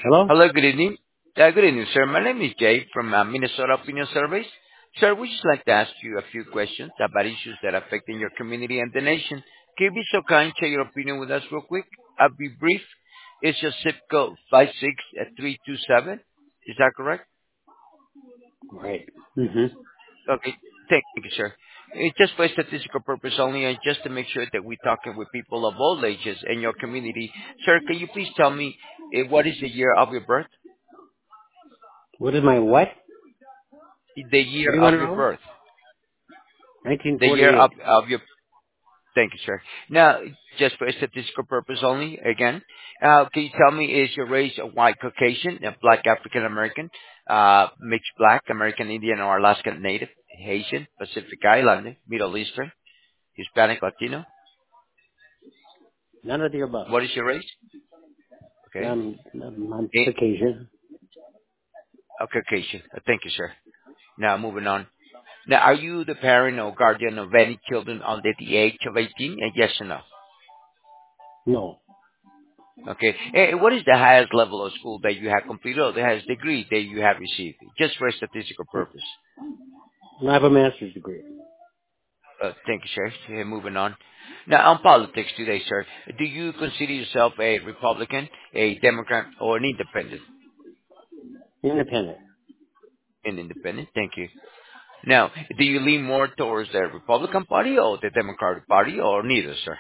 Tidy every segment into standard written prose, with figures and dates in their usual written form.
Hello? Hello, good evening. Good evening, sir. My name is Jay from Minnesota Opinion Surveys. Sir, we just like to ask you a few questions about issues that are affecting your community and the nation. Can you be so kind, share your opinion with us real quick? I'll be brief. It's your zip code 56327. Is that correct? Right. hmm Okay. Thank you, sir. It's just for statistical purpose only and just to make sure that we're talking with people of all ages in your community. Sir, can you please tell me what is the year of your birth? What is my what? The What year do you want of to your know? birth. The year 1948. of your. Thank you, sir. Now, just for statistical purpose only, again, can you tell me, is your race a white Caucasian, a black African American, mixed black, American Indian or Alaskan Native, Haitian, Pacific Islander, Middle Eastern, Hispanic, Latino? None of the above. What is your race? Okay. I'm Eh, Caucasian. Caucasian. Thank you, sir. Now, moving on. Now, are you the parent or guardian of any children under the age of 18? Yes or no? No. Okay. What is the highest level of school that you have completed or the highest degree that you have received? Just for a statistical purpose. I have a master's degree. Thank you, sir. Moving on. Now, on politics today, sir, do you consider yourself a Republican, a Democrat, or an independent? Independent. An independent. Thank you. Now, do you lean more towards the Republican Party or the Democratic Party, or neither, sir?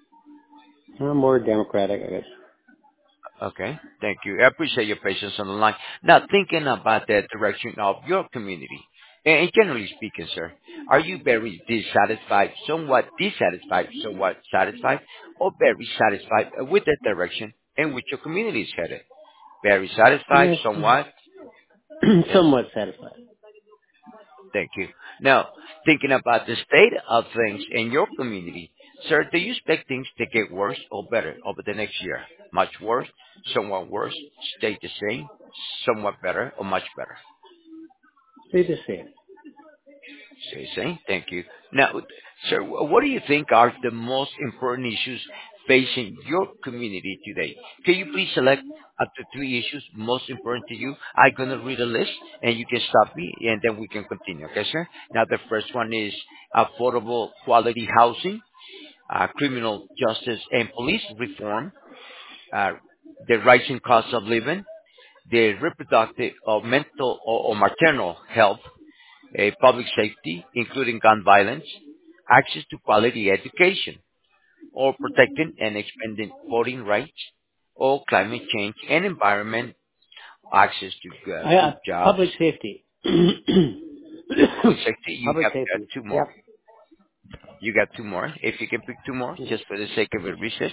I'm more democratic, I guess. Okay. Thank you. I appreciate your patience on the line. Now, thinking about the direction of your community, and generally speaking, sir, are you very dissatisfied, somewhat satisfied, or very satisfied with the direction in which your community is headed? Very satisfied, Yes. somewhat? Yes. Somewhat satisfied. Thank you. Now, thinking about the state of things in your community, sir, do you expect things to get worse or better over the next year? Much worse, stay the same, somewhat better, or much better? Stay the same. Stay the same. Thank you. Now, sir, what do you think are the most important issues facing your community today? Can you please select up to three issues most important to you? I'm going to read a list, and you can stop me, and then we can continue. Okay, sir? Now, the first one is affordable quality housing, criminal justice and police reform, uh, the rising cost of living, the reproductive or mental or maternal health, public safety, including gun violence, access to quality education, or protecting and expanding voting rights, or climate change and environment, access to good jobs, Public safety. public safety. You Public have safety. two more. Yep. You got two more. If you can pick two more, just for the sake of the research.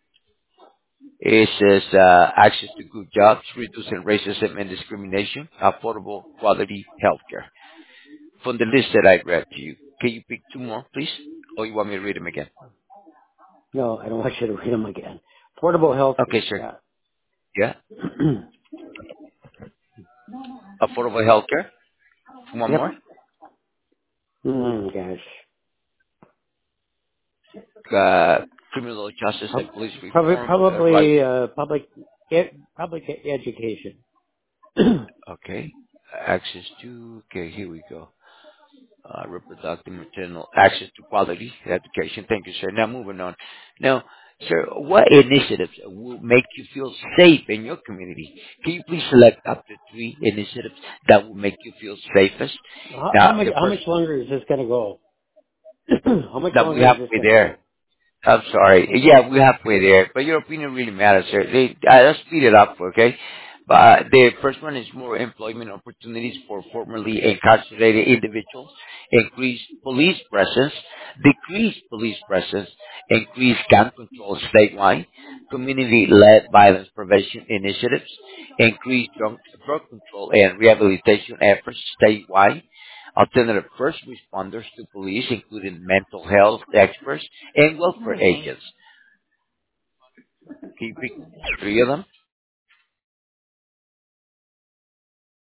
It says access to good jobs, reducing racism and discrimination, affordable quality healthcare. From the list that I read to you, can you pick two more, please? Or you want me to read them again? No, I don't want you to read them again. Portable health Okay, care. sir. Yeah. Yeah. Affordable healthcare. One Yep. more. Gosh. Criminal justice and police Probably, reform. Right. probably public education. Okay. Access to. Okay, here we go. Reproductive maternal access to quality education. Thank you, sir. Now moving on. Now, sir, what initiatives will make you feel safe in your community? Can you please select up to three initiatives that will make you feel safest? How Now, much the how first, much longer is this going to go? How much that we longer is this halfway going to there. go? I'm sorry. Yeah, we're halfway there, but your opinion really matters, sir. Let's speed it up, okay? But the first one is more employment opportunities for formerly incarcerated individuals, increased police presence, decreased police presence, increased gun control statewide, community-led violence prevention initiatives, increased drug control and rehabilitation efforts statewide, alternative first responders to police, including mental health experts and welfare agents. Can you pick three of them?